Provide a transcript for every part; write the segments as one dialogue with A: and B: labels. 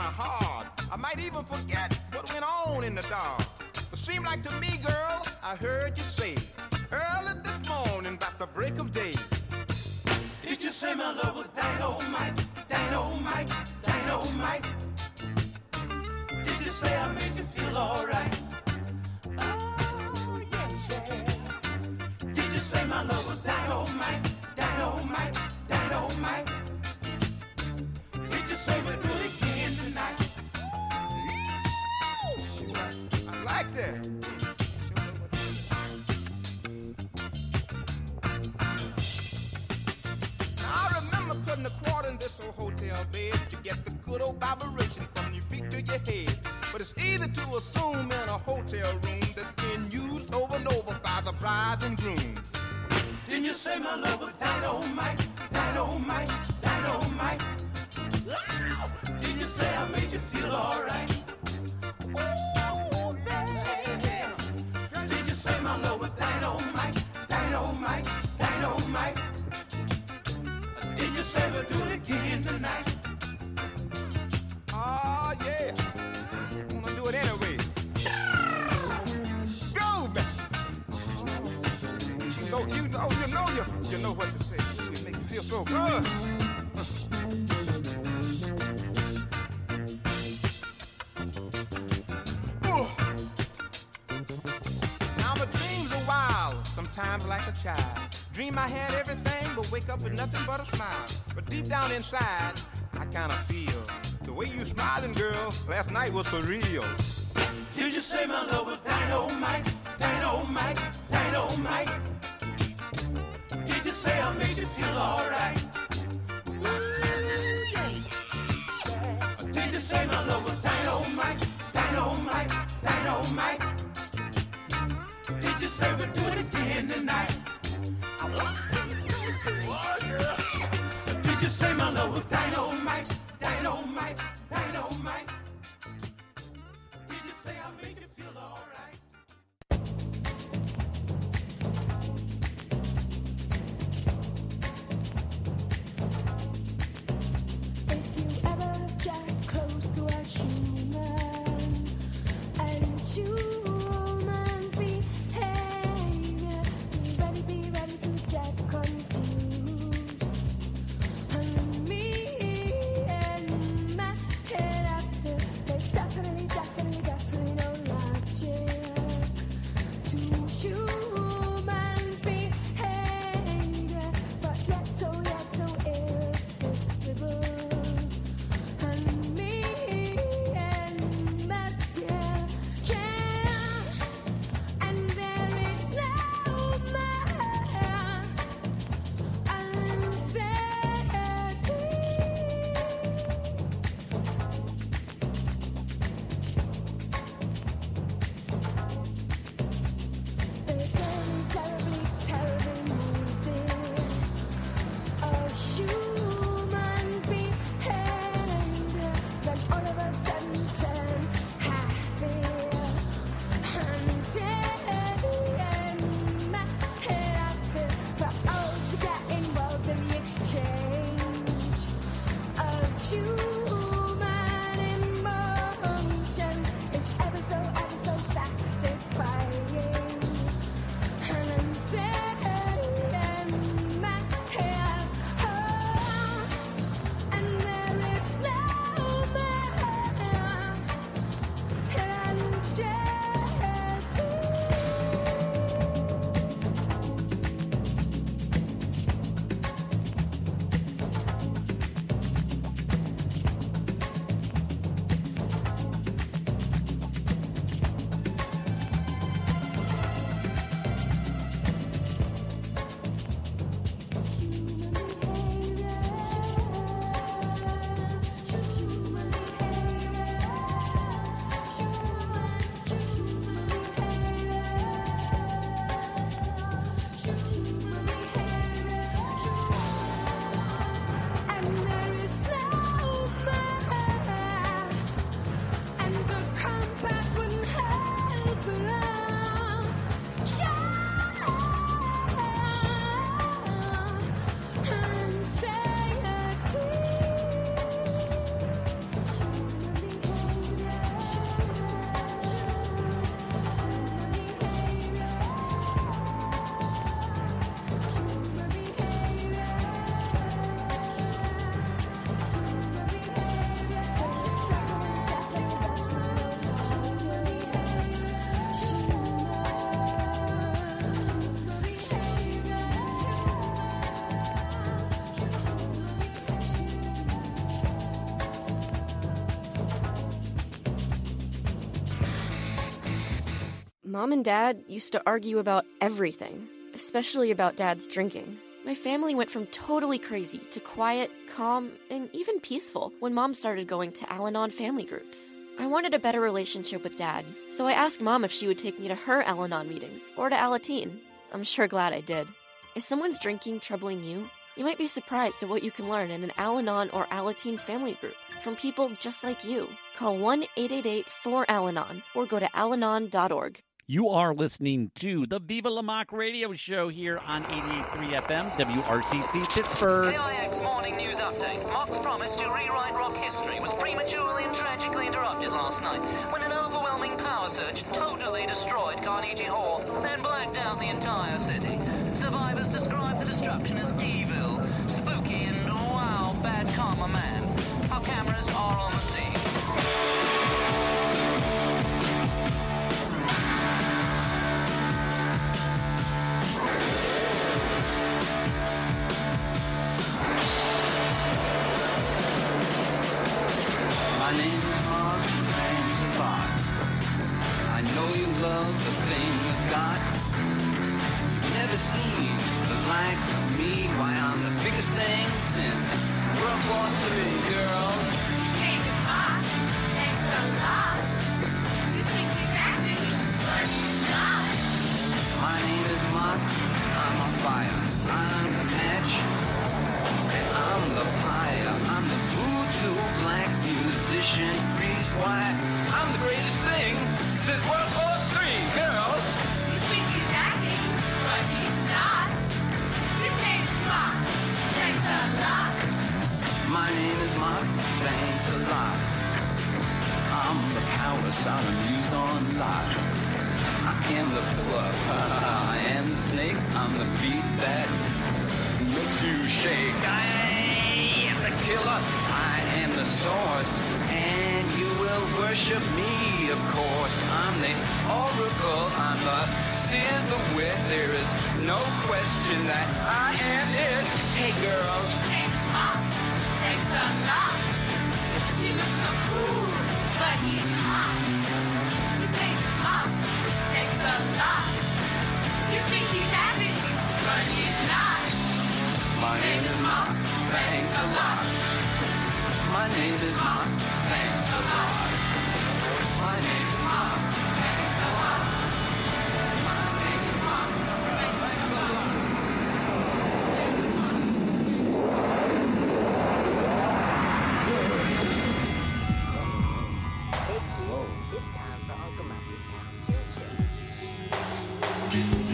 A: of hard. I might even forget what went on in the dark. But seemed like to me, girl, I heard you say early this morning about the break of day.
B: Did you say my love was dynamite, dynamite, dynamite? Did you say I made you feel alright? Oh, yes, yeah. Did you say my love was dynamite, dynamite, dynamite? Did you say we'll do it again tonight?
A: I like that. I remember putting a quarter in this old hotel bed to get the good old vibration from your feet to your head. But it's easy to assume in a hotel room that's been used over and over by the brides and grooms.
B: Didn't you say my love was dynamite, dynamite, dynamite? Did you say I made you feel alright? Oh, yeah. Did you say my love was dynamite, dynamite, dynamite? Did you say we'll do it again tonight?
A: Oh, yeah. I'm gonna do it anyway. Go, man. You know what to say. It makes you feel so good. Now my dreams are wild, sometimes like a child. Dream I had everything, but wake up with nothing but a smile. But deep down inside, I kinda feel the way you smiling, girl, last night was for real.
B: Did you say my love was dynamite, dynamite, dynamite? Did you say I made you feel alright? Did you say my love was dynamite, dynamite, dynamite? Did you say we'll do it again tonight? Did you say my love was dynamite, dynamite, dynamite? Did you say I made you feel alright?
C: If you ever get close to a human and human behavior, be ready to get confused.
D: Mom and Dad used to argue about everything, especially about Dad's drinking. My family went from totally crazy to quiet, calm, and even peaceful when Mom started going to Al-Anon family groups. I wanted a better relationship with Dad, so I asked Mom if she would take me to her Al-Anon meetings or to Alateen. I'm sure glad I did. If someone's drinking troubling you, you might be surprised at what you can learn in an Al-Anon or Alateen family group from people just like you. Call 1-888-4-ALANON or go to alanon.org.
E: You are listening to the Viva La Mock radio show here on 88.3 FM, WRCC Pittsburgh.
F: KIX Morning News Update. Mock's promise to rewrite rock history was prematurely and tragically interrupted last night when an overwhelming power surge totally destroyed Carnegie Hall, then blacked out the entire city. Survivors describe the destruction as evil, spooky, and wow, bad karma man. Our cameras are on the scene.
G: My name is Mark, thanks a lot. I know you love the thing I've got. You've never seen the likes of me. Why, I'm the biggest thing since World War III, girls.
C: Your name is Mark, thanks a lot. You think he's acting, but he's not.
G: My name is Mark, I'm on fire. I'm the match, and I'm the pyre. I'm the voodoo black musician priest. Why, I'm the greatest thing since World War III, girls.
C: You think he's acting, but he's not. His name is Mark, thanks a lot.
G: My name is Mark, thanks a lot. I'm the power Sodom used on Lot. I am the pillar, I am the snake. I'm the beat that makes you shake. I am the killer, I am the source, and you will worship me, of course. I'm the oracle, I'm the seer, the wit. There is no question that I am it. Hey girls,
C: His name is Mark, thanks a lot. He looks so cool, but he's hot. His name is Mark, thanks a lot. You think he's acting, but he's not.
G: my name is Mark, thanks a lot. My name is Mark, thanks a lot. My name is Mark, thanks a lot. My name is Mark, thanks a lot.
H: It's time for Uncle Murphy's Town Chill Show.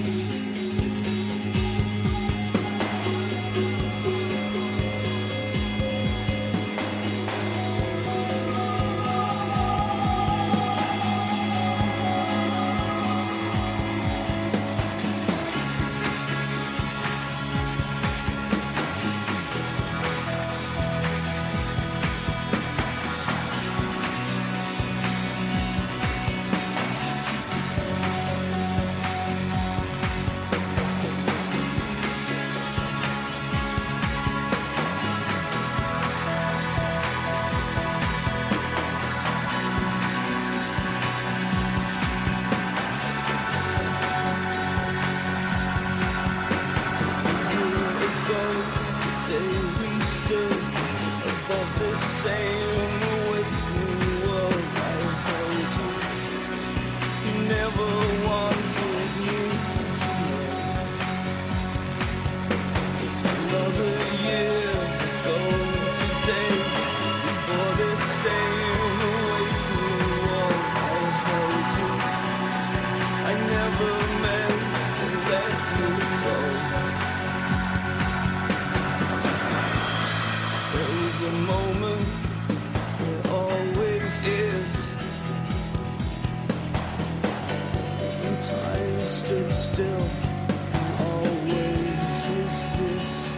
I: Stood still, always was this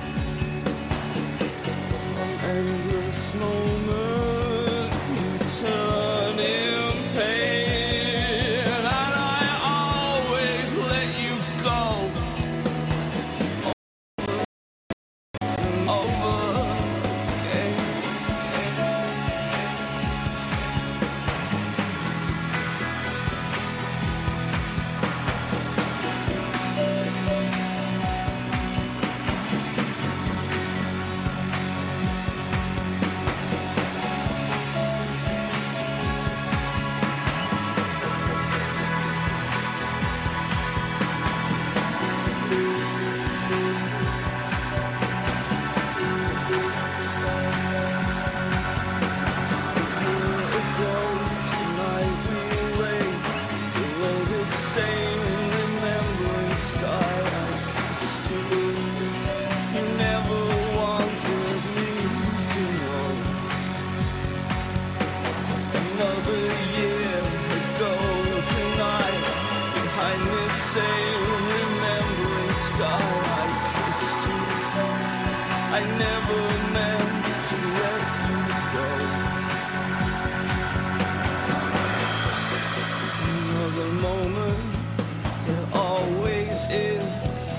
I: an endless moment, eternal pain, and I always let you go over and over again. another year ago tonight, behind this same remembering sky, I kissed you. I never meant to let you go. Another moment, it always is.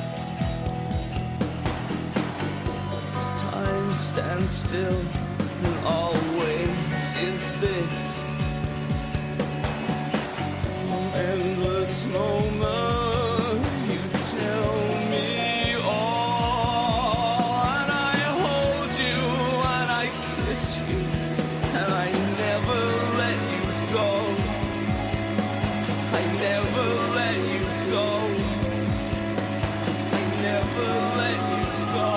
I: As time stands still, and always is this. An endless moment, you tell me all, and I hold you, and I kiss you, and I never let you go. I never let you go. I never let you go.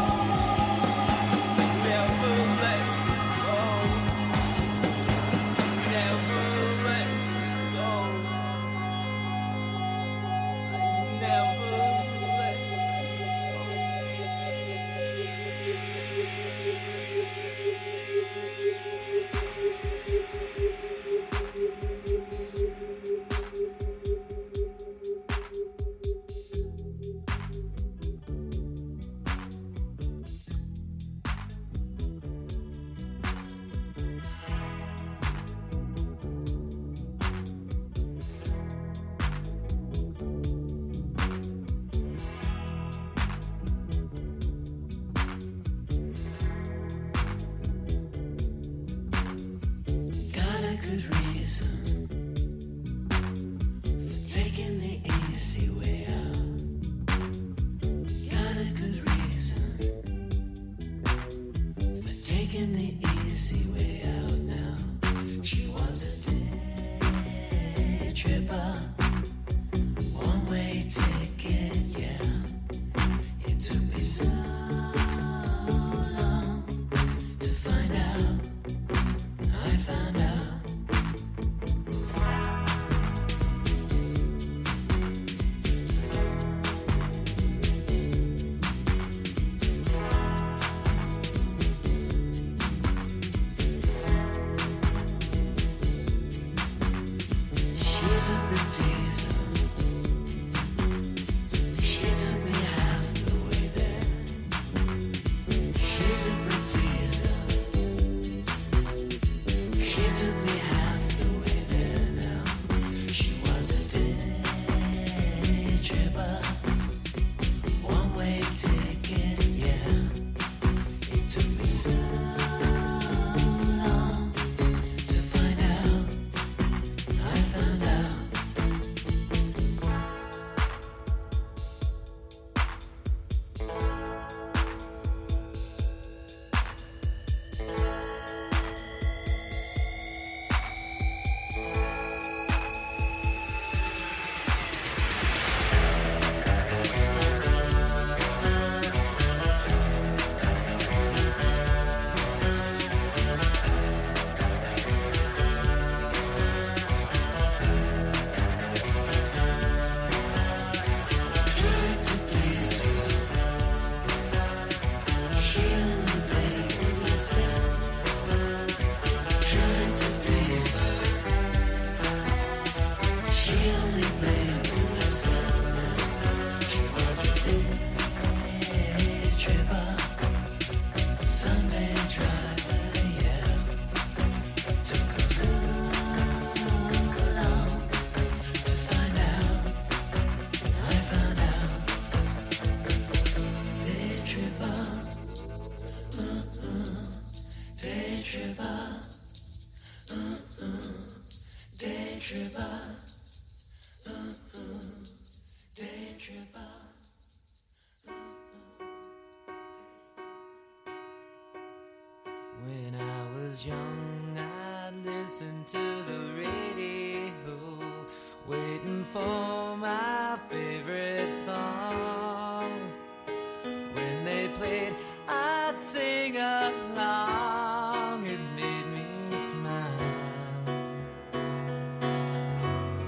I: I never let you go. Never let you go. I never let you
B: Got a good reason for taking the easy way out. Got a good reason for taking the easy way out now. She was a day tripper, one-way ticket, yeah. It took me so long to find out. I found out. She's a big teaser. She took me half the way there. She's a big teaser. She took me half the way there now. She was a day tripper, one-way ticket, yeah. It took me so long to find out. I found out. Tried to please her. She only played with my sense. Tried to please her. She only played with my sense now. She was a day tripper, Sunday driver, yeah. Took me so long to find out. I found out. Day tripper, day tripper, day tripper, day tripper. When I was young, I'd listen to the radio, waiting for my favorite song. When they played, I'd sing along. It made me smile.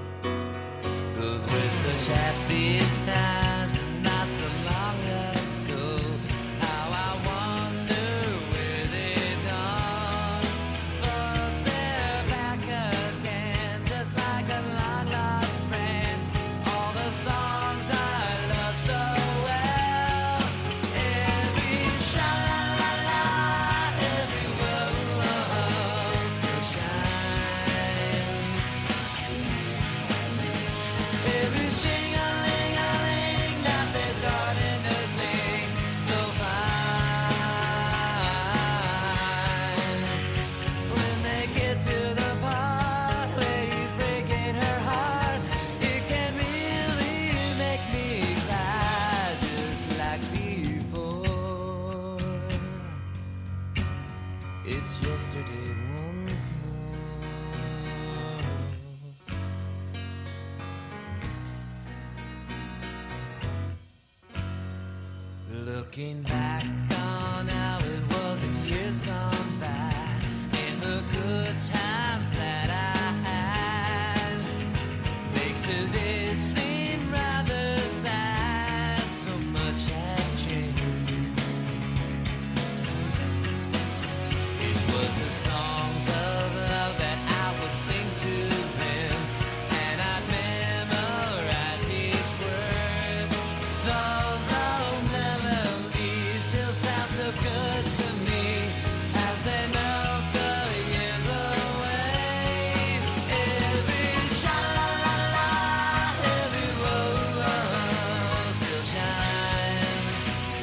J: Looking back on how it was in years gone by, and the good times that I had, makes today seem rather sad. So much has changed. It was the songs of love that I would sing to them, and I'd memorize each word. Those old melodies still sound so good to me as they melt the years away. Every sha-la-la-la, every rose still shines.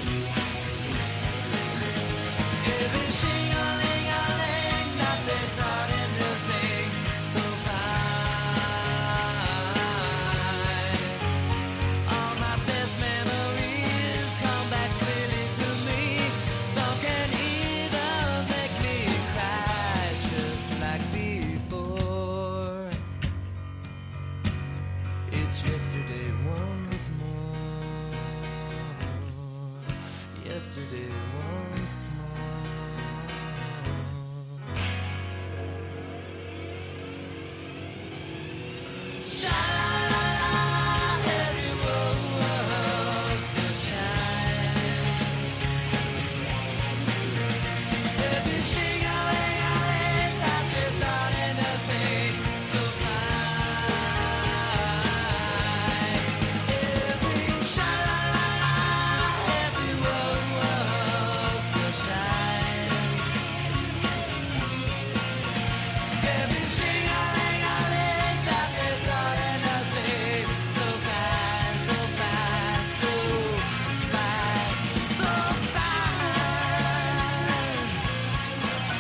J: Every shing-a-ling-a-ling that they're starting to sing so fine. All my best memories come back clearly to me. Some can even make me cry just like before. It's yesterday once more. Yesterday once more. Sha-la-la-la, every rose still shines. Every shing-a-ling-a-ling that they're starting to sing so fine. Every sha-la-la-la, every rose still shines. Every shing-a-ling-a-ling that they're starting to sing so fine, so fine, so fine, so fine.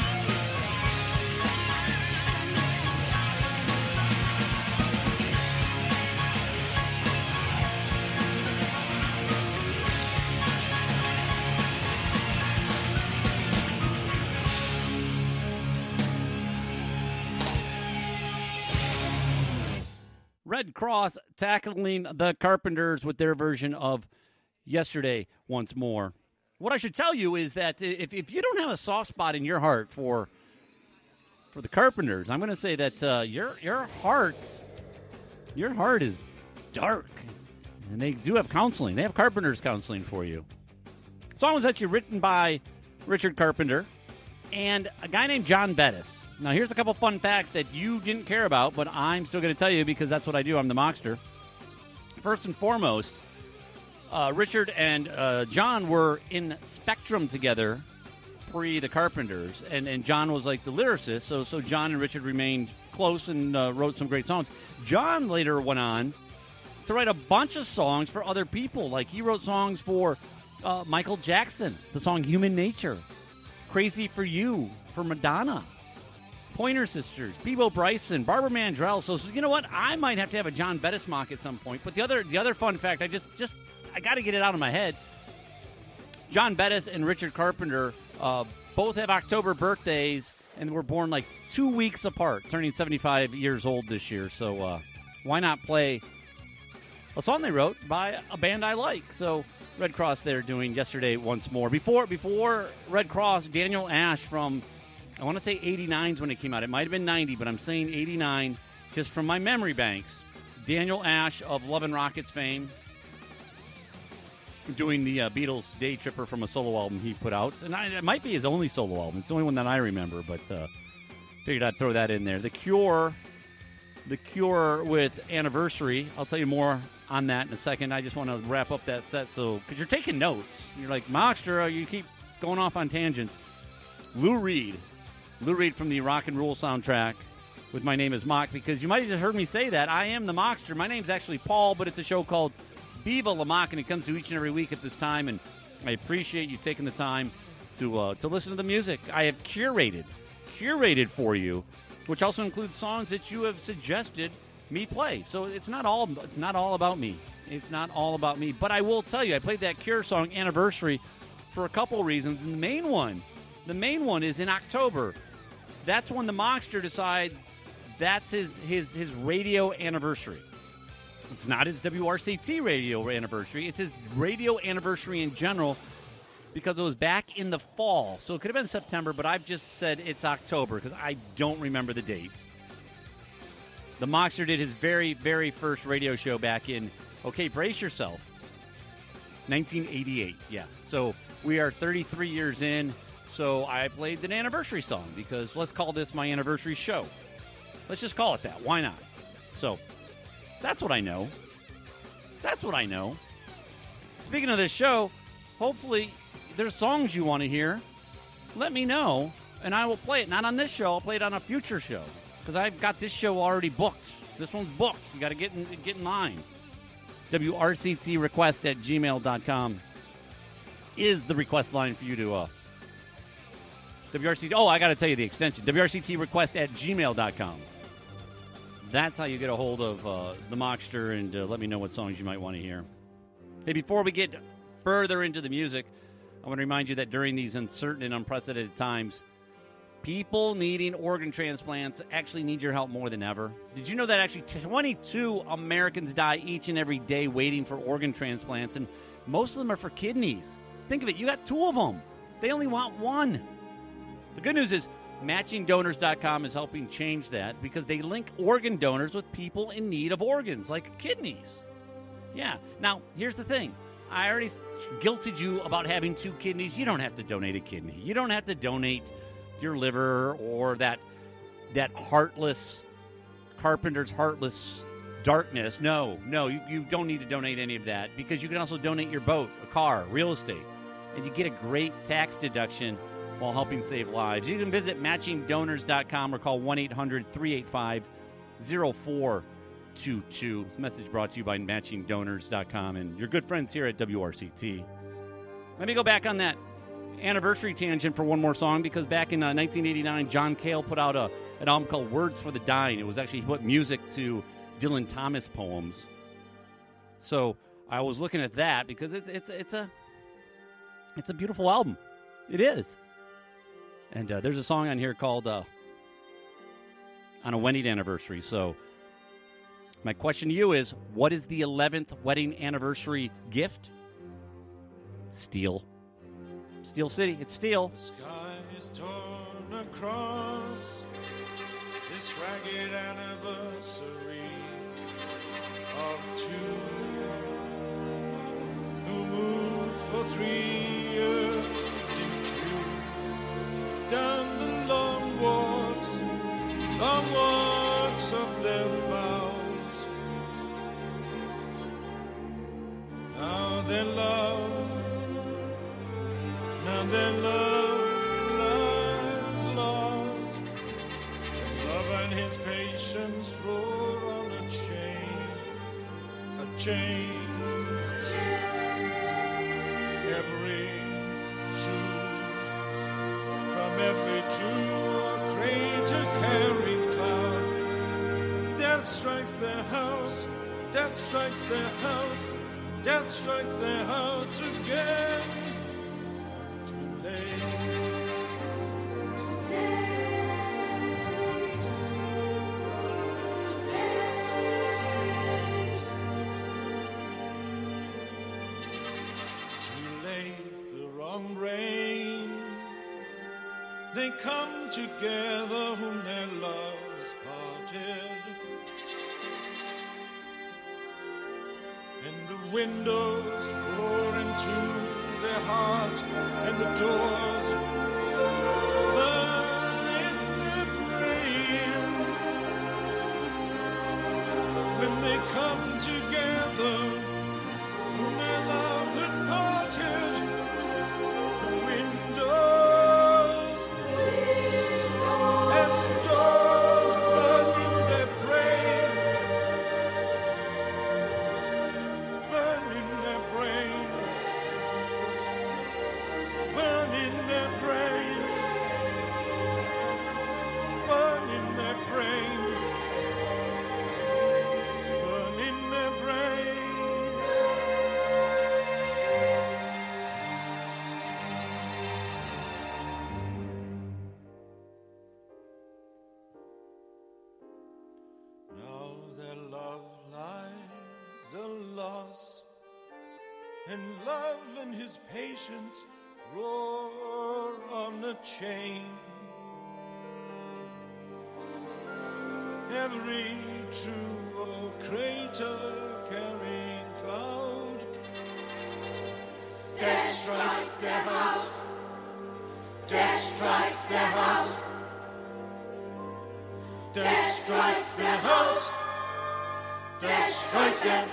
E: Red Cross tackling the Carpenters with their version of Yesterday Once More. What I should tell you is that if you don't have a soft spot in your heart for the Carpenters, I'm going to say that your heart is dark. And they do have counseling. They have Carpenters counseling for you. The song was actually written by Richard Carpenter and a guy named John Bettis. Now, here's a couple fun facts that you didn't care about, but I'm still going to tell you because that's what I do. I'm the Mockster. First and foremost, Richard and John were in Spectrum together pre the Carpenters, and John was like the lyricist, so John and Richard remained close and wrote some great songs. John later went on to write a bunch of songs for other people. Like, he wrote songs for Michael Jackson, the song Human Nature, Crazy for You for Madonna, Pointer Sisters, Bebo Bryson, Barbara Mandrell. So you know what? I might have to have a John Bettis mock at some point. But the other fun fact, I got to get it out of my head. John Bettis and Richard Carpenter both have October birthdays and were born like 2 weeks apart, turning 75 years old this year. So why not play a song they wrote by a band I like? So Red Cross there doing Yesterday Once More. Before Red Cross, Daniel Ash from, I want to say 89 is when it came out. It might have been 90, but I'm saying 89 just from my memory banks. Daniel Ash of Love and Rockets fame, doing the Beatles' Day Tripper from a solo album he put out. And it might be his only solo album. It's the only one that I remember, but figured I'd throw that in there. The Cure with Anniversary. I'll tell you more on that in a second. I just want to wrap up that set, because you're taking notes. You're like, Mockster, you keep going off on tangents. Lou Reed from the Rock and Roll soundtrack with My Name is Mock, because you might have just heard me say that. I am the Mockster. My name's actually Paul, but it's a show called Viva La Mock, and it comes to each and every week at this time, and I appreciate you taking the time to listen to the music I have curated for you, which also includes songs that you have suggested me play. So it's not all about me. It's not all about me. But I will tell you, I played that Cure song Anniversary for a couple reasons, and the main one is in October. That's when the Mockster decides that's his radio anniversary. It's not his WRCT radio anniversary. It's his radio anniversary in general because it was back in the fall. So it could have been September, but I've just said it's October because I don't remember the date. The Mockster did his very, very first radio show back in, okay, brace yourself, 1988. Yeah. So we are 33 years in. So I played an anniversary song because let's call this my anniversary show. Let's just call it that. Why not? So that's what I know. That's what I know. Speaking of this show, hopefully there's songs you want to hear. Let me know, and I will play it. Not on this show. I'll play it on a future show because I've got this show already booked. This one's booked. You got to get in line. WRCTrequest@gmail.com is the request line for you to WRCT. Oh, I got to tell you the extension. WRCTrequest@gmail.com. That's how you get a hold of the Mockster and let me know what songs you might want to hear. Hey, before we get further into the music, I want to remind you that during these uncertain and unprecedented times, people needing organ transplants actually need your help more than ever. Did you know that actually 22 Americans die each and every day waiting for organ transplants, and most of them are for kidneys? Think of it. You got 2 of them. They only want 1. The good news is MatchingDonors.com is helping change that because they link organ donors with people in need of organs, like kidneys. Yeah. Now, here's the thing. I already guilted you about having 2 kidneys. You don't have to donate a kidney. You don't have to donate your liver or that heartless, Carpenter's heartless darkness. No, you don't need to donate any of that because you can also donate your boat, a car, real estate, and you get a great tax deduction while helping save lives. You can visit MatchingDonors.com or call 1-800-385-0422. This message brought to you by MatchingDonors.com and your good friends here at WRCT. Let me go back on that anniversary tangent for one more song because back in 1989, John Cale put out an album called Words for the Dying. It was actually, he put music to Dylan Thomas poems. So I was looking at that because it's a beautiful album. It is. And there's a song on here called On a Wedding Anniversary. So my question to you is, what is the 11th wedding anniversary gift? Steel. Steel City. It's steel.
K: The sky is torn across this ragged anniversary of 2 who moved for 3 years in 2 down the long walks of their vows. Now their love lies lost. Love and his patience roll on a chain. Every true crater carrying cloud. Death strikes their house. Death strikes their house. Death strikes their house again. Too late. They come together whom their loves parted, and the windows pour into their hearts, and the doors burn in their brain. When they come together whom their love had parted, the windows the loss, and love and his patience roar on the chain. Every true crater carrying cloud.
B: Death strikes their house. Death strikes their house. Death strikes their house. Death strikes them.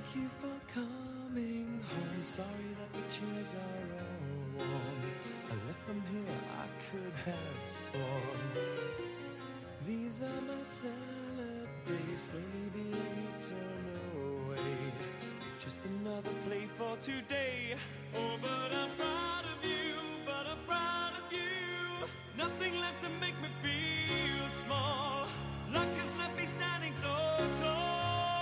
L: Thank you for coming home. Sorry that the chairs are all warm. I left them here, I could have sworn. These are my salad days, slowly being eaten away. Just another play for today. Oh, but I'm proud of you, but I'm proud of you. Nothing left to make me feel small. Luck has left me standing so tall.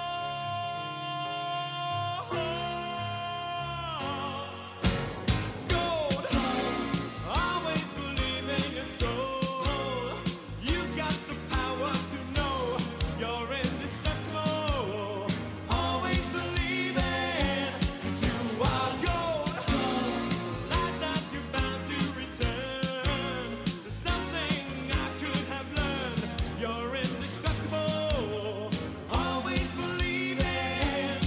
L: Gold, always believe in your soul. You've got the power to know you're indestructible. Always believe it, 'cause you are gold. Like that you're bound to return. There's something I could have learned. You're indestructible. Always believe it.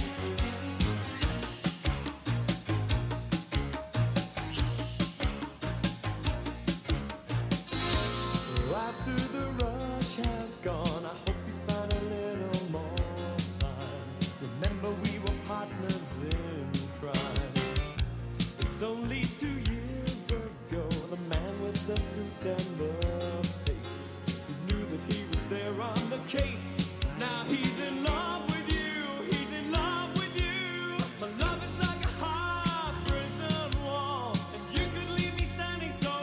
L: After the rush has gone, I hope you find a little more time. Remember we were partners in crime. It's only 2 years ago, the man with the suit and the face, who knew that he was there on the case. Now he's in love with you, he's in love with you. My love is like a hard prison wall, and you could leave me standing so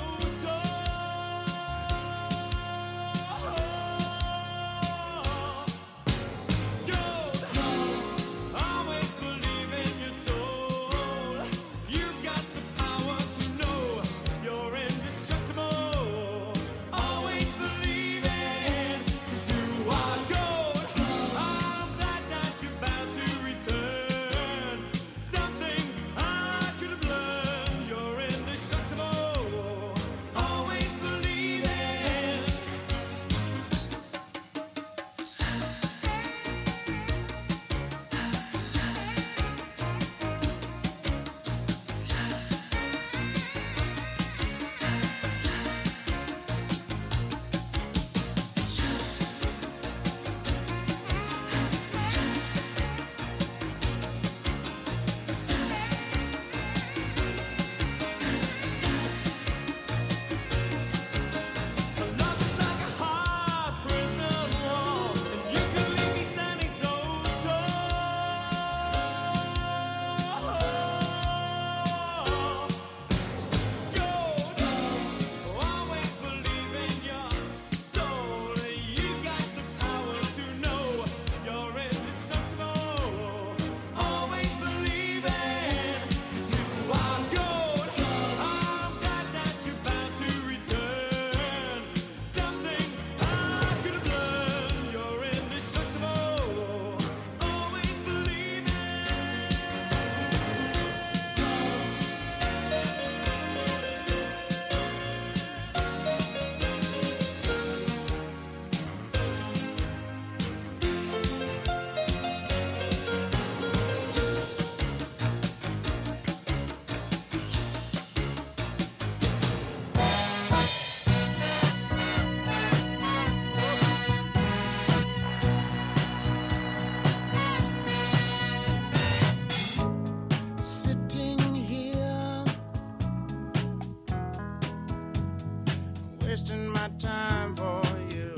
L: Gold, always believe in your soul. You've got the power to know you're indestructible. Always believe it, 'cause you are gold. I'm glad that you're bound to return. Something I could have learned. You're indestructible. Always believe it. Love is like a hard prison wall, and you could leave me standing so tall. Gold, always believe in your soul. You got the power to know you're indestructible. Always believe it, 'cause you are gold. I'm glad that you're bound to return. Something I could have learned. You're indestructible. Always believe it. Sitting here, wasting my time for you.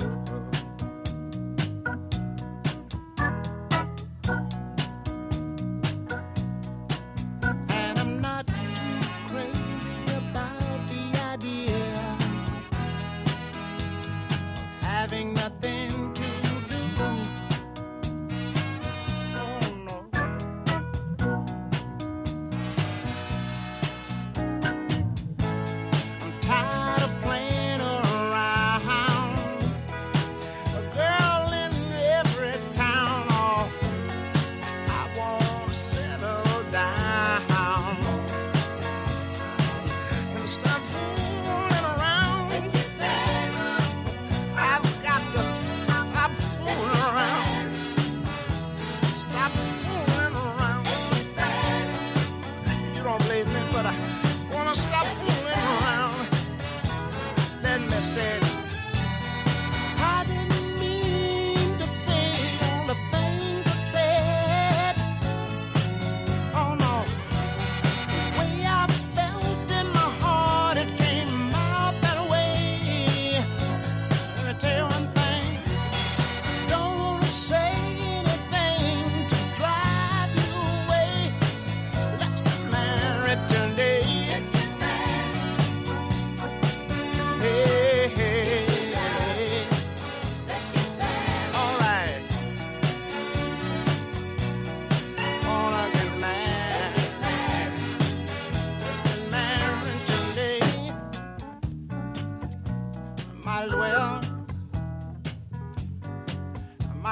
L: And I'm not too crazy about the idea of having nothing to do. Oh no. I'm tired of playing around. A girl in every town. Oh, I want to settle down and stop fooling around. I've got to stop fooling around. Stop fooling around. You don't believe me, but I want to stop fooling around. Let me say, I didn't mean to say all the things I said.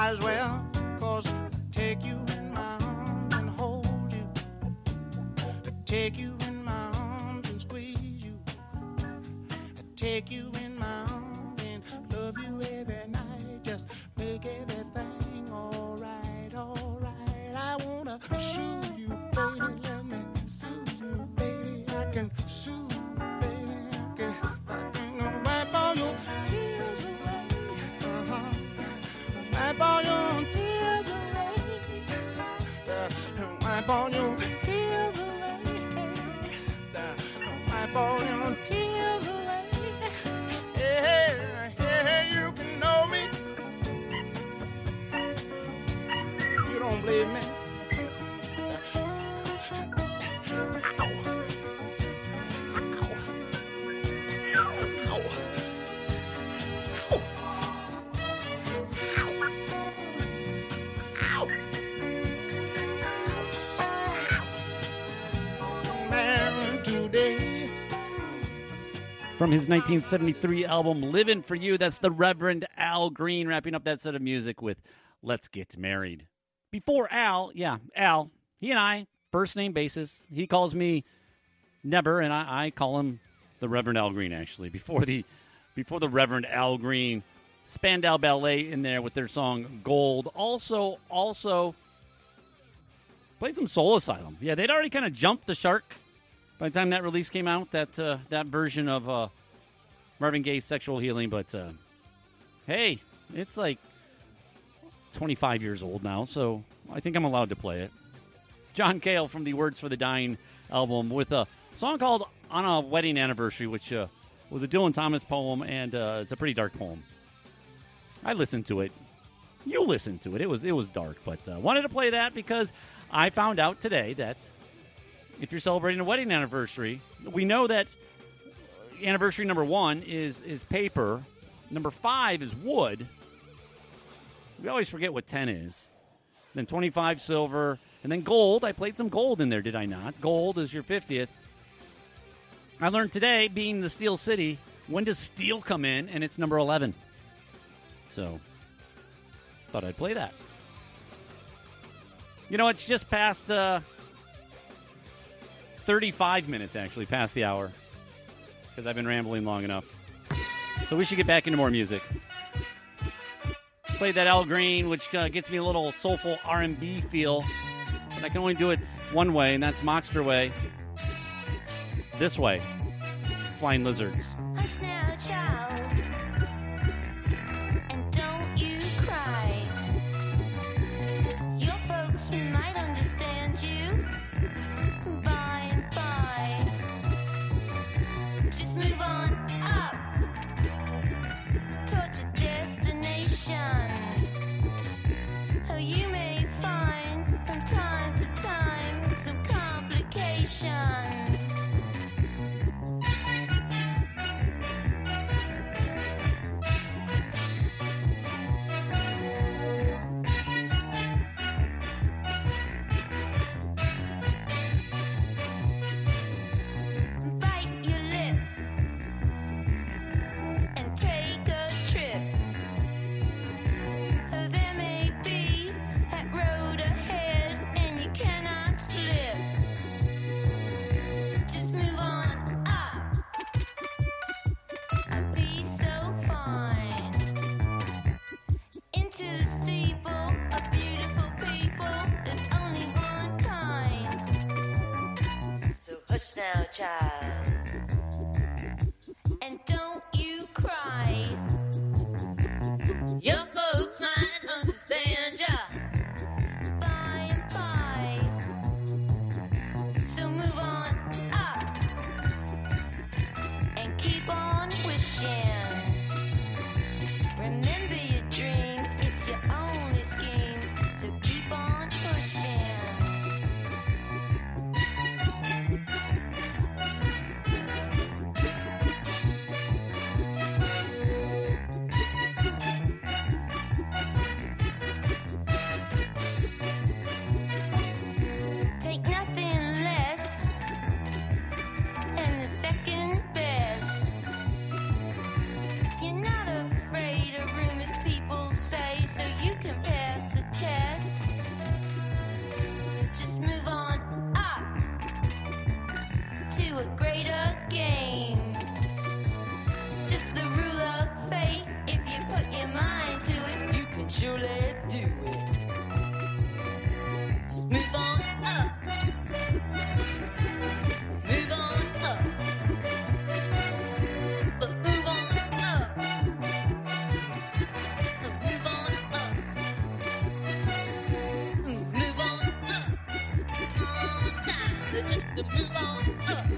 A: might as well, 'cause I take you in my arms and hold you. I take you in my arms and squeeze you. I take you in my arms and love you every night. Just make everything alright, alright. I wanna soothe you, baby. Let me soothe you, baby. I can soothe you, baby. I can wipe all your tears away. Wipe all your tears away. Wipe all your tears away. Wipe all your tears away. Yeah, yeah, you can know me. You don't believe me?
E: From his 1973 album, Livin' For You, that's the Reverend Al Green wrapping up that set of music with Let's Get Married. Before Al, he and I, first name basis. He calls me Never, and I call him the Reverend Al Green, actually. Before the Reverend Al Green, Spandau Ballet in there with their song Gold. Also played some Soul Asylum. Yeah, they'd already kind of jumped the shark by the time that release came out, that version of Marvin Gaye's Sexual Healing. But, hey, it's like 25 years old now, so I think I'm allowed to play it. John Cale from the Words for the Dying album with a song called On a Wedding Anniversary, which was a Dylan Thomas poem, and it's a pretty dark poem. I listened to it. You listened to it. It was dark, but wanted to play that because I found out today that if you're celebrating a wedding anniversary, we know that anniversary number 1 is paper. Number 5 is wood. We always forget what 10 is. Then 25, silver. And then gold. I played some gold in there, did I not? Gold is your 50th. I learned today, being the Steel City, when does steel come in? And it's number 11. So, thought I'd play that. You know, it's just past 35 minutes, actually, past the hour, because I've been rambling long enough. So we should get back into more music. Played that Al Green, which gets me a little soulful R&B feel, but I can only do it one way, and that's Moxter way. This way. Flying Lizards.
C: Hush now, child, and don't you cry. Your folks might understand you by and by. Just move on up towards your destination. Oh, you may find from time to time some complications. Bite your lip and take a trip. There may be that road ahead and you cannot slip. Just move on up and be so fine. Into the steeple of beautiful people, there's only one kind. So hush now, child, and don't you cry. Your folks might understand ya by and by. So move on up and keep on wishing. Remember your dream, it's your only scheme. So keep on pushing.
M: the truth to move on up.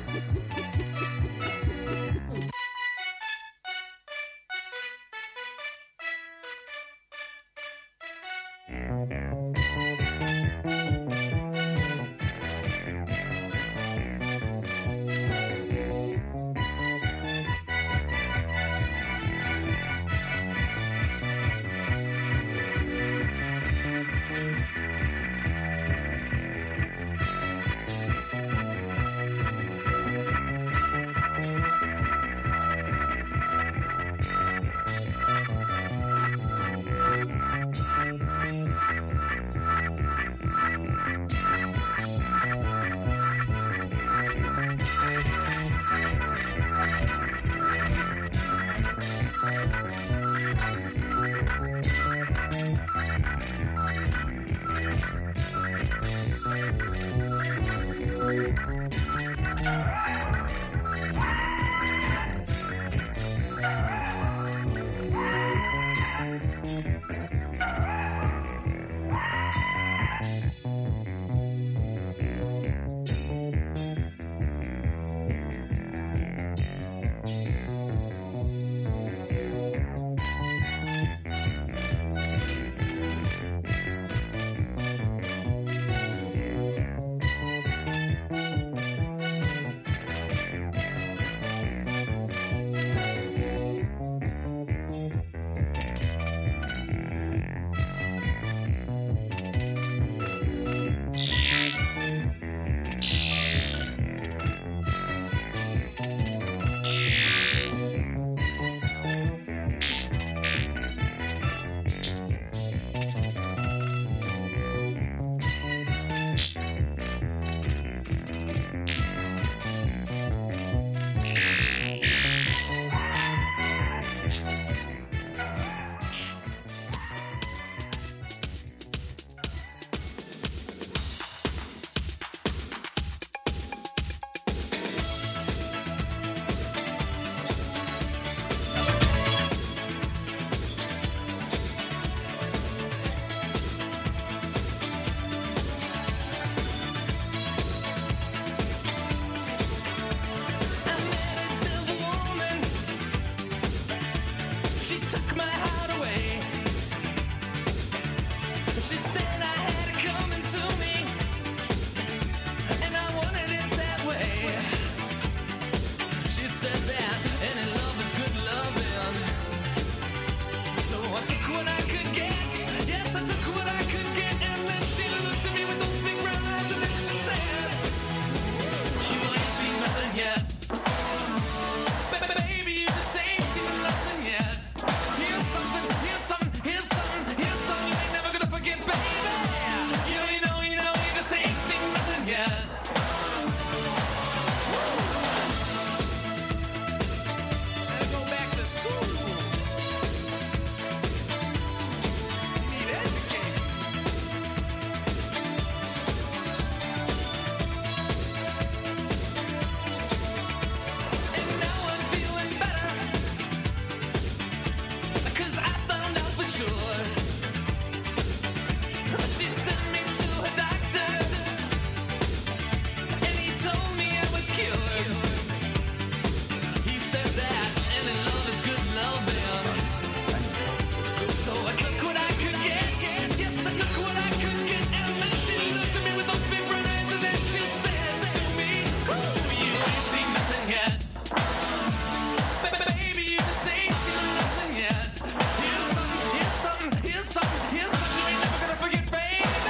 J: Here's something you ain't never gonna forget, baby.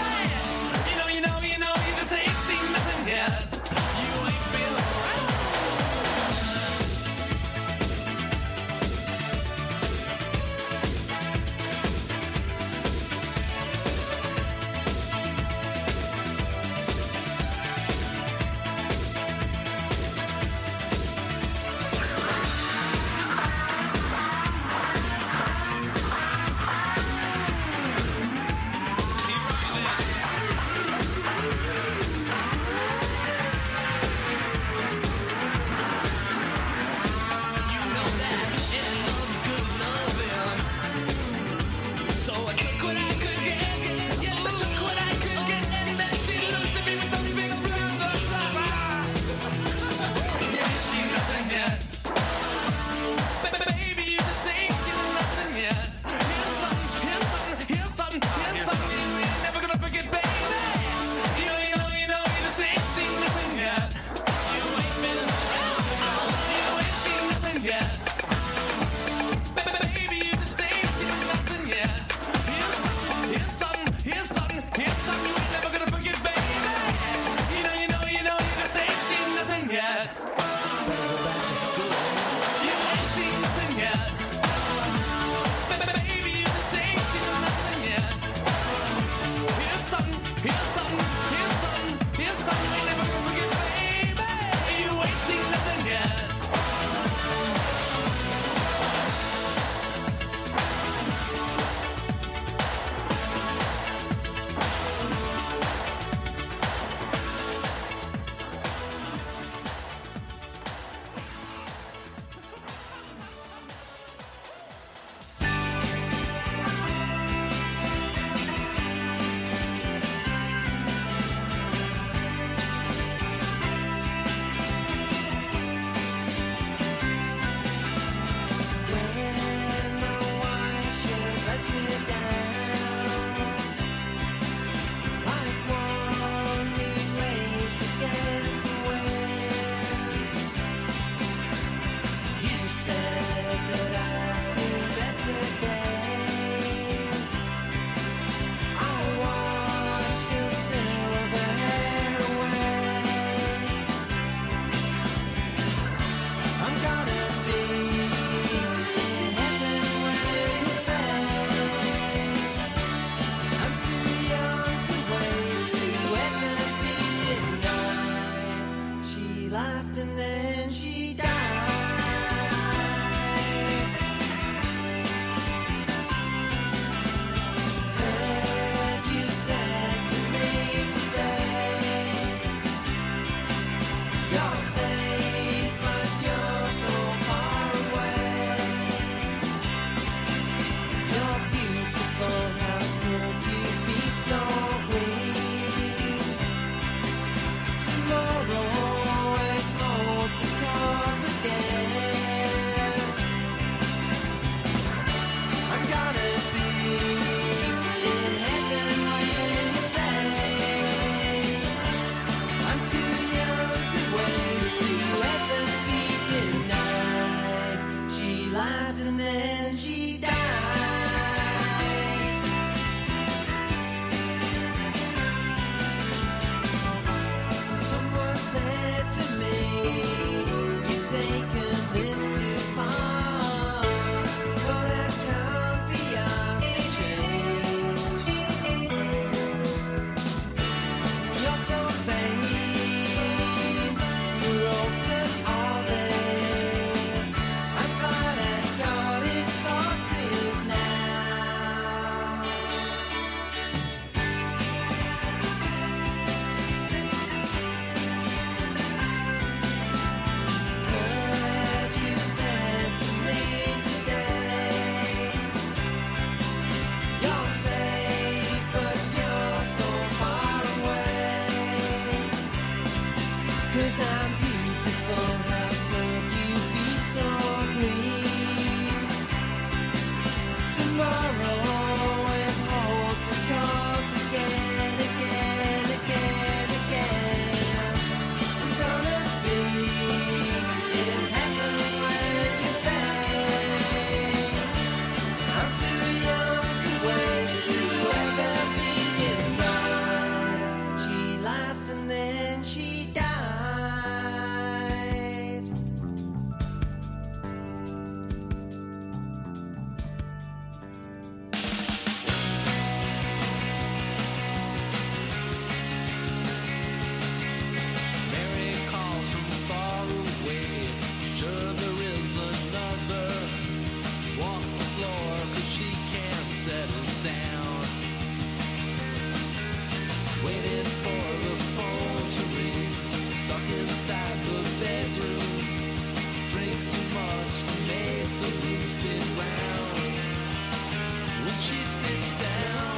J: inside the bedroom. Drinks too much to make the room spin round. When she sits down,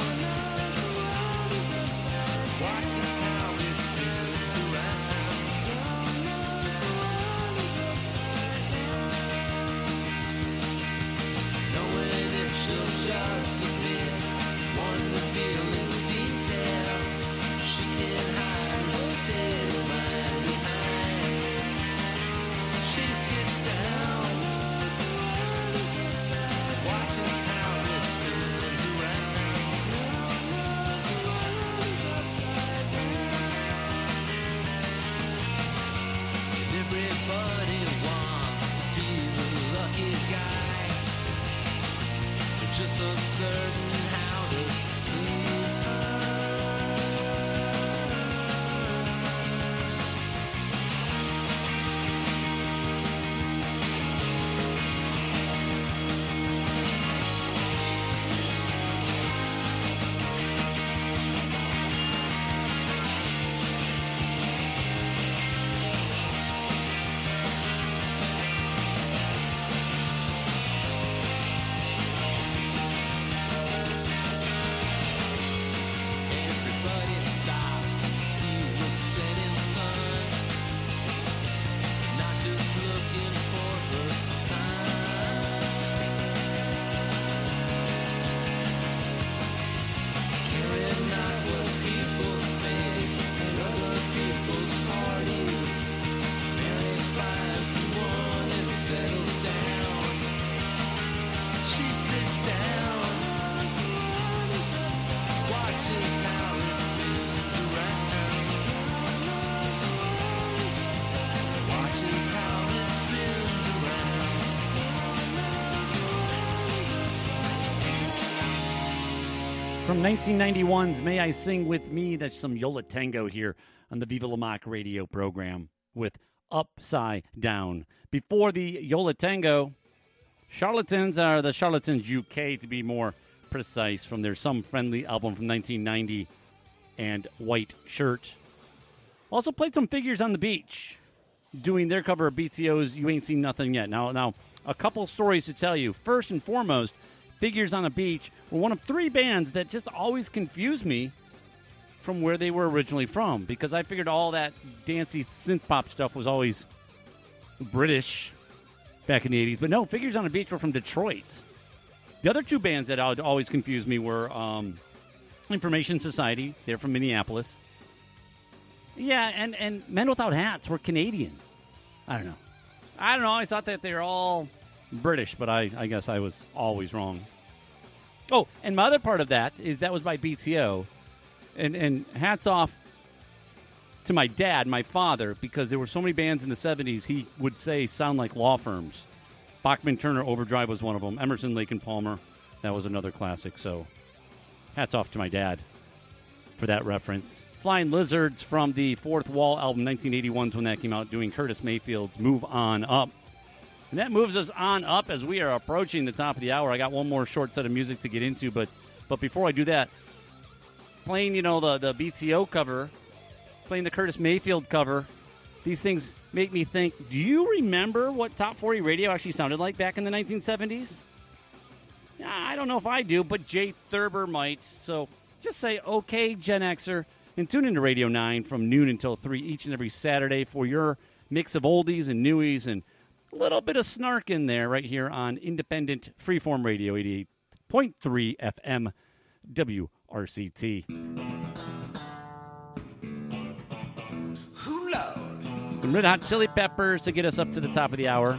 J: watches how it spins around. Knowing if she'll just admit one revealing detail, she can hide her state of mind behind. She sits down, watches how it spins around. And everybody wants to be the lucky guy, but just uncertain how to please her. Everybody stops to see the setting sun, not just looking for the time. Caring not what people say at other people's parties. Mary finds someone and settles down. She sits down, watches how it spins around. Watches how it spins around.
E: From 1991's May I Sing With Me, that's some Yola Tango here on the Viva La Mock radio program with Upside Down. Before the Yola Tango, Charlatans are the Charlatans UK, to be more precise, from their Some Friendly album from 1990 and White Shirt. Also played some Figures on the Beach, doing their cover of BTO's You Ain't Seen Nothing Yet. Now, a couple stories to tell you. First and foremost, Figures on the Beach were one of three bands that just always confused me from where they were originally from, because I figured all that dancey synth pop stuff was always British back in the 80s. But no, Figures on the Beach were from Detroit. The other two bands that always confused me were Information Society. They're from Minneapolis. Yeah, and Men Without Hats were Canadian. I don't know. I thought that they were all British, but I guess I was always wrong. Oh, and my other part of that was by BTO. And hats off to my dad, my father, because there were so many bands in the 70s he would say sound like law firms. Bachman Turner Overdrive was one of them. Emerson, Lake and Palmer, that was another classic. So hats off to my dad for that reference. Flying Lizards from the Fourth Wall album, 1981, when that came out, doing Curtis Mayfield's Move On Up. And that moves us on up as we are approaching the top of the hour. I got one more short set of music to get into, but before I do that, playing, the BTO cover, playing the Curtis Mayfield cover, these things make me think, do you remember what Top 40 radio actually sounded like back in the 1970s? I don't know if I do, but Jay Thurber might. So just say, okay, Gen Xer, and tune into Radio 9 from noon until 3 each and every Saturday for your mix of oldies and newies and a little bit of snark in there right here on independent freeform radio, 88.3 FM WRCT. Some Red Hot Chili Peppers to get us up to the top of the hour.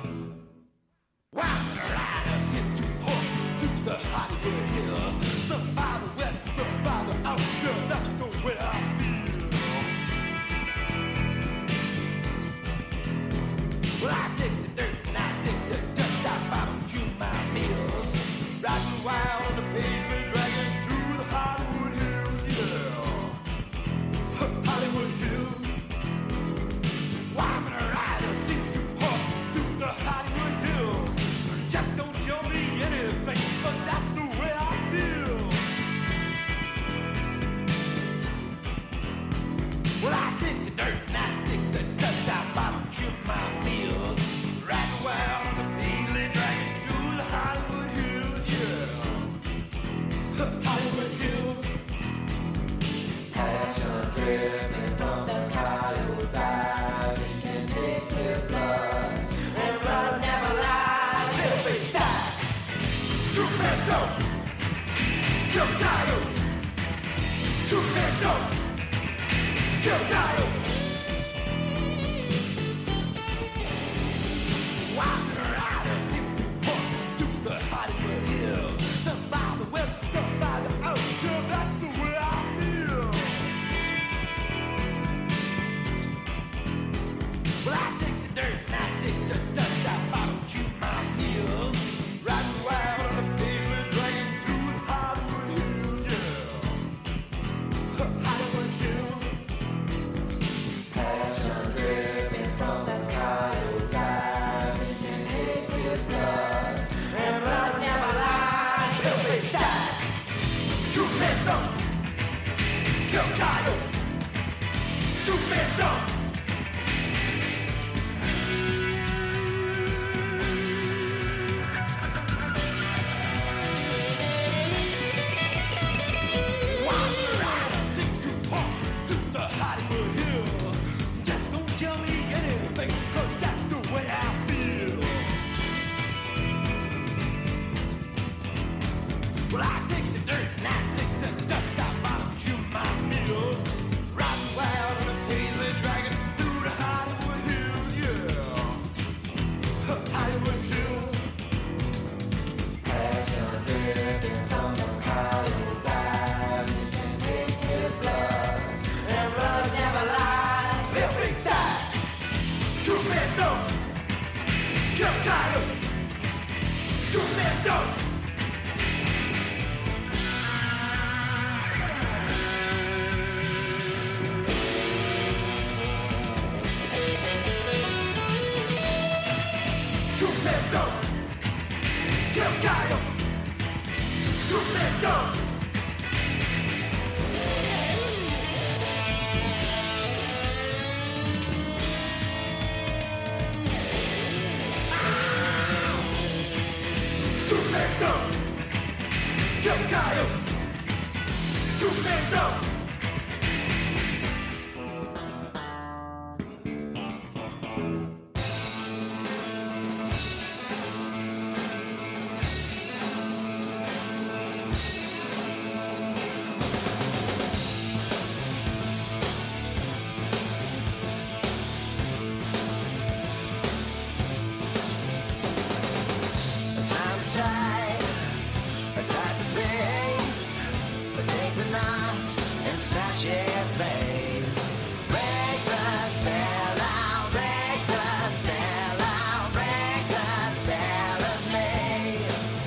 B: Well, I dig the dirt and I dig the dust. I barbecue my meals. Riding wild on the pavement, dragging through the Hollywood Hills. Yeah, Hollywood Hills. Why I'm gonna ride a seat too hard through the Hollywood
G: dripping from the coyote's eyes. You can taste his blood, and blood never lies. If we die, true men don't kill coyotes. True men don't kill coyotes. Walking around and seem to walk through the Hollywood Hills. The by the west, the by the earth. Yeah, that's the way I feel. Well, I take the dirt and I take the dust. I barbecue my meals. Riding wild on the pavement, dragging through the Hollywood Hills. Yeah, Hollywood Hills. Passion dripping from the coyote's eyes. You can taste his blood, and blood never lies. Till we die, true men don't kill coyotes. True men don't. Walk around and sing to pump through the Hollywood Hills. Just don't tell me anything, 'cause that's the way I feel. Well, I take the dirt and I take the dust. I barbecue my meals. Riding wild on the pavement, dragging through the Hollywood Hills, yeah. Hollywood Hills. Passion dripping from the coyote's eyes. You can taste his blood, and blood never lies. If we die, true men don't kill coyotes. True men don't. True men don't kill coyotes. True men don't. True men don't kill coyotes. True men don't. Time's tight to space. Take the knot and smash its veins. Break the spell out, break the spell out, break the spell of me.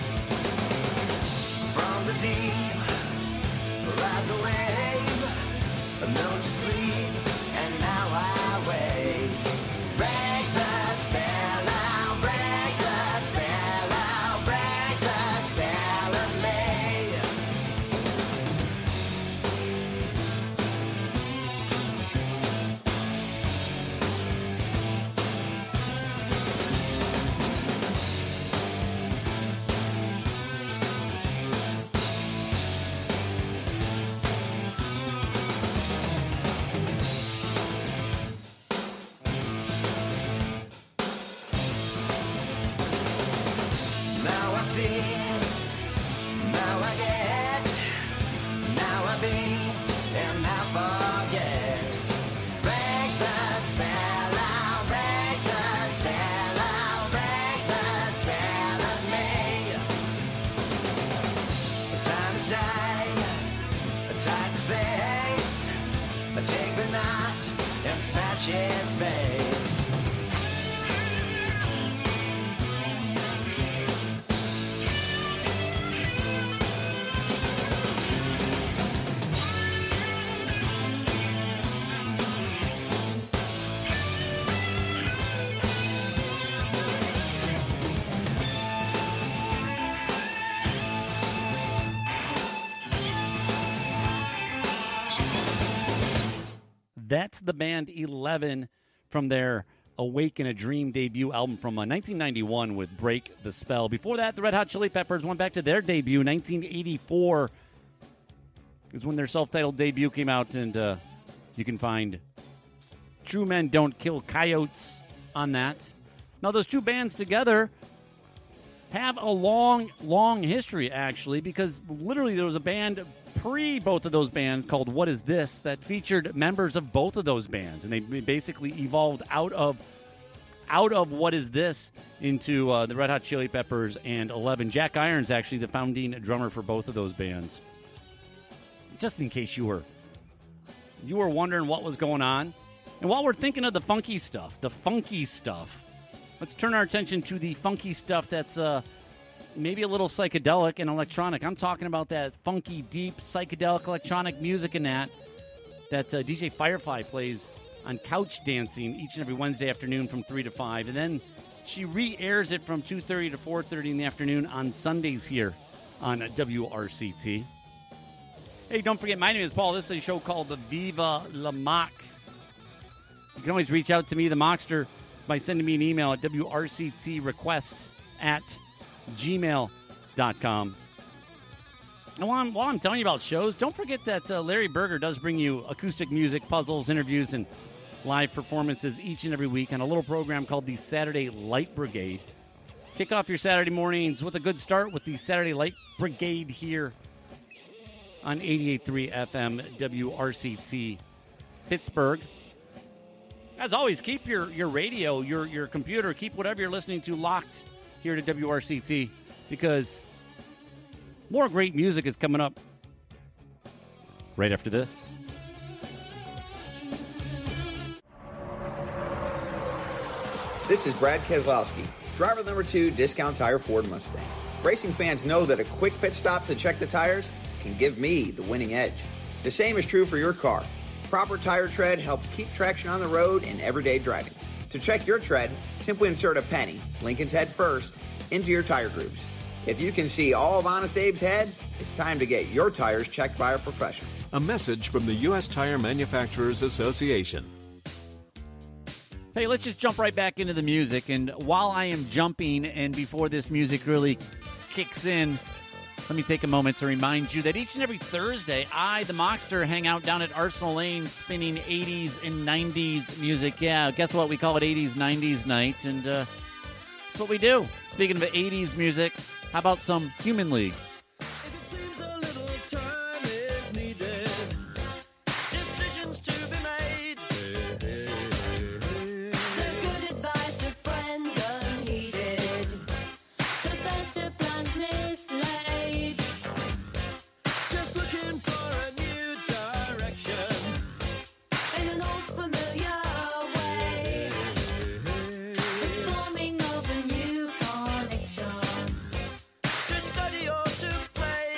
G: From the deep, ride the wave. Known to sleep, and now I wake. Break the spell out, break the spell out, break the spell of me. Now I see, now I get, now I be, and now forget. Break the spell out, break the spell out, break the spell of me. Time is tight to space. Take the knot and smash its face.
E: That's the band 11 from their Awake in a Dream debut album from 1991 with Break the Spell. Before that, the Red Hot Chili Peppers went back to their debut. 1984 is when their self-titled debut came out, and You can find True Men Don't Kill Coyotes on that. Now, those two bands together have a long, long history, actually, because literally there was a band pre both of those bands called What Is This that featured members of both of those bands, and they basically evolved out of What Is This into the Red Hot Chili Peppers and 11. Jack Irons, actually, the founding drummer for both of those bands. Just in case you were wondering what was going on. And while we're thinking of the funky stuff, let's turn our attention to the funky stuff that's maybe a little psychedelic and electronic. I'm talking about that funky, deep, psychedelic electronic music and that DJ Firefly plays on Couch Dancing each and every Wednesday afternoon from 3 to 5. And then she re-airs it from 2:30 to 4:30 in the afternoon on Sundays here on WRCT. Hey, don't forget, my name is Paul. This is a show called the Viva La Mock. You can always reach out to me, the Mockster, by sending me an email at wrctrequest@gmail.com. And while I'm telling you about shows, don't forget that Larry Berger does bring you acoustic music, puzzles, interviews, and live performances each and every week on a little program called the Saturday Light Brigade. Kick off your Saturday mornings with a good start with the Saturday Light Brigade here on 88.3 FM WRCT Pittsburgh. As always, keep your radio, your computer, keep whatever you're listening to locked here to WRCT, because more great music is coming up right after this.
N: This is Brad Keselowski, driver number 2, Discount Tire Ford Mustang. Racing fans know that a quick pit stop to check the tires can give me the winning edge. The same is true for your car. Proper tire tread helps keep traction on the road in everyday driving. To check your tread, simply insert a penny, Lincoln's head first, into your tire grooves. If you can see all of Honest Abe's head, it's time to get your tires checked by a professional.
O: A message from the U.S. Tire Manufacturers Association.
E: Hey, let's just jump right back into the music. And while I am jumping, and before this music really kicks in, let me take a moment to remind you that each and every Thursday, I, the Mockster, hang out down at Arsenal Lane spinning 80s and 90s music. Yeah, guess what? We call it 80s, 90s night, and that's what we do. Speaking of 80s music, how about some Human League?
L: If it seems a little time is needed, decisions to be made.
C: The good advice of friends unheeded, the best of plans mislaid.
L: Just looking for a new direction
C: In an old familiar way, the forming of a new connection.
L: to study or to play.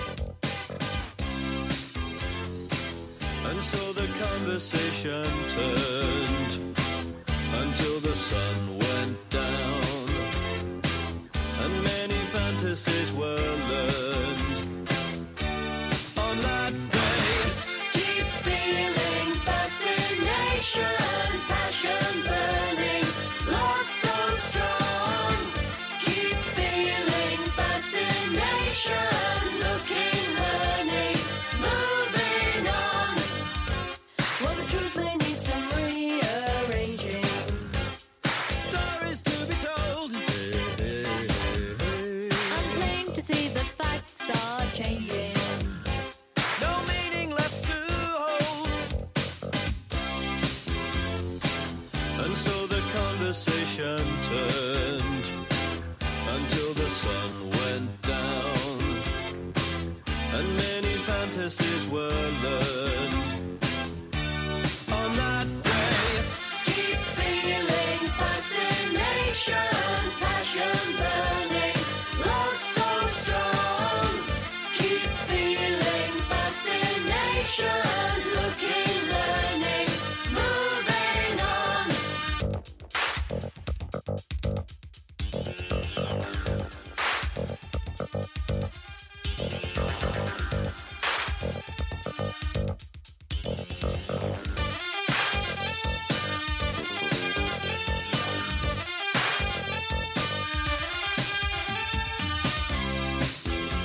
L: And so the conversation turned until the sun went down, and many fantasies were learned on that day.
C: Keep feeling fascination, passion burning, love so strong. Keep feeling fascination, looking, learning, moving on. Well, the truth may need some rearranging.
L: Stories to be told.
C: I'm plain to see the facts are changing.
L: No meaning left to hold. And so the conversation turned until the sun went down, and many fantasies were learned on that day.
C: Keep feeling fascination, passion burning, love so strong. Keep feeling fascination, looking, learning, moving on.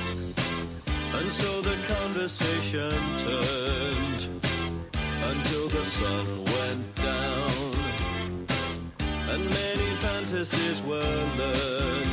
L: And so the conversation turned until
P: the sun went down, and many fantasies were learned.